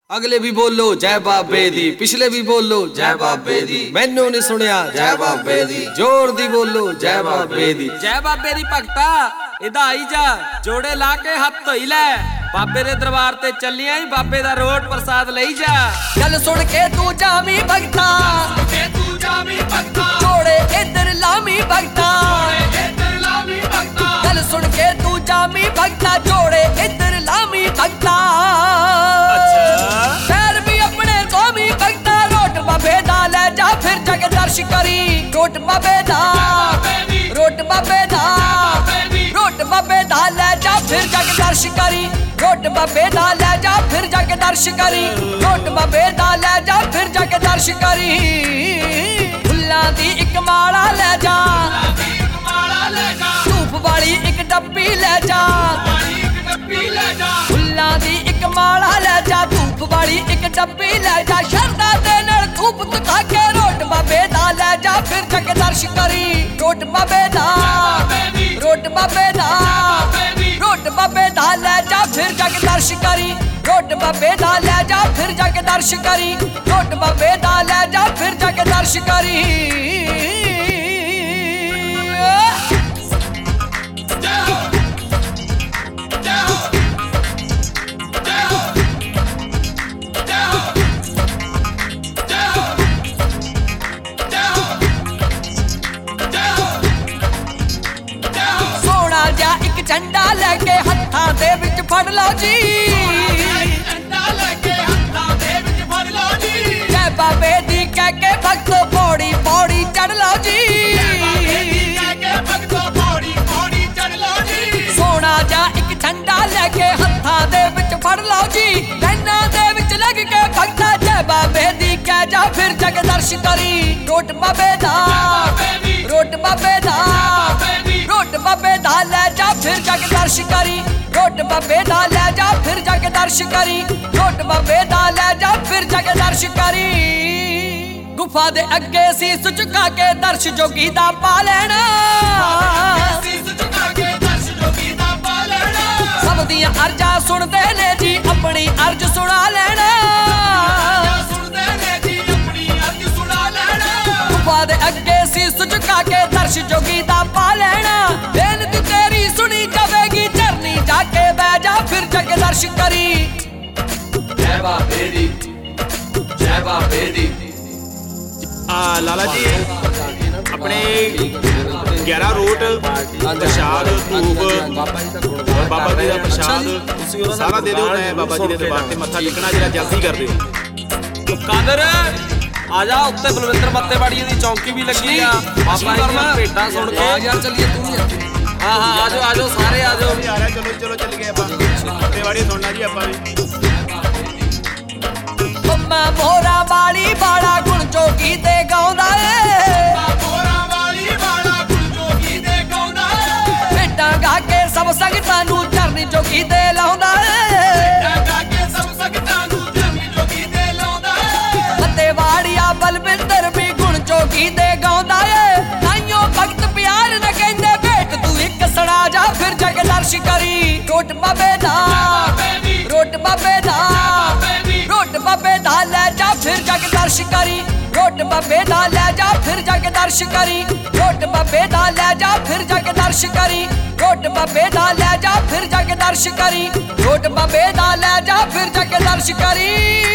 अगले भी बोलो जय बाबे दी, पिछले भी बोलो जय बाबे दी, मैनू नहीं सुनिया जय बाबे दी, जोर दी बोलो जय बाबे दी। जय बाबे दी भगता इदा आई जा, जोड़े ला के हाथ धोई लै, बाबे दे दरबार ते चलिया ही बाबे दा रोट प्रसाद लई जा। गल सुन के तू जामी भगता, जोड़े इधर लामी भगता, गल सुन के तू जामी भगता, जोड़े इधर लामी भगता। पैर भी अपने स्वामी भगता, रोट बाबे दा ले जा फिर जग दर्श करी, रोट बाबे दा, रोट बाबे दा, रोट बाबे दा ले जा फिर जग दर्श करी, रोट बाबे दा ले जा फिर जग दर्श करी, रोट बाबे दा ले जा फिर जग दर्श करी। फुल्लां दी इक माला ले जा, धूप वाली इक डब्बी ले जा, फुल्लां दी इक माला ले जा, धूप वाली एक डब्बी ले जा, शरदा दे नाल धूप दिखा के रोट बाबे दा ले जा फिर जग दर्श करी, रोट बाबे दा, रोट बाबे दा, रोट बाबे दा ले जा फिर जग दर्श करी, रोट बाबे दा ले जा फिर जग दर्श करी, रोट बाबे दा ले जा फिर जग दर्श करी। झंडा लेके हत्थां दे विच फड़ लो जी, जय बाबे दी कह के भगतो पौड़ी पौड़ी चढ़ लो जी, सोना जा एक झंडा लेके हत्थां दे विच फड़ लो जी, नैना दे विच लग के भगता जय बाबे दी कह जा फिर जग दर्श करी, रोट बाबे दा, रोट बाबे दा, रोट बाबे दा ले जा फिर जग दर्श करी, रोट बाबे दा ले जा फिर जग दर्श करी, रोट बाबे दा ले जा फिर जग दर्श करी। गुफा दे अगे सीस झुका के दर्श जोगी दा पा लेना, सब दियां अर्जां सुनदे ने जी अपनी अर्ज सुना लेना, गुफा दे अगे सीस झुका के दर्श जोगी दा पा लेना, बेनती तेरी सुनी जावेगी चरनी जाके बह जा फिर जग दर्श करी। जय बाबे दी, जय बाबे दी। लाला जी अपने 11 रोट प्रसाद धूप बाबा जी का प्रसाद सारा दे दो, मैं बाबा जी के दरबार से मत्था टेकना जरा जल्दी कर दो। कादर आजा उत्ते बलविंदर मत्तेवाड़ी दी चौकी भी लगी आ, बाबा जी भेटां सुन के यार चलिए तू नहीं, हाँ हाँ आजो आजो सारे आजो, चलो चलो चल गए आप मत्तेवाड़ी सुनना जी आप भी। मैं मोरा वाली बाड़ा गुण जोगी दे गाउंदा ए, भेटां गा के सब संगतां नूं चरनी जोगी दे लाउंदा ए, मत्तेवाड़िया बलविंदर भी गुण जोगी दे गाउंदा ए, ताइयों भगत प्यार न कहंदे भेट तू इक सुना जा फिर जग दर्श करी, रोट बाबे दा, रोट बाबे दा, रोट बाबे दा ले जा फिर जग दर्श करी, रोट बाबे दा ले जा फिर जग दर्श करी, रोट बाबे दा ले जा फिर जग दर्श करी, रोट बाबे दा ले जा फिर जग दर्श करी, रोट बाबे दा ले जा फिर जग दर्श करी।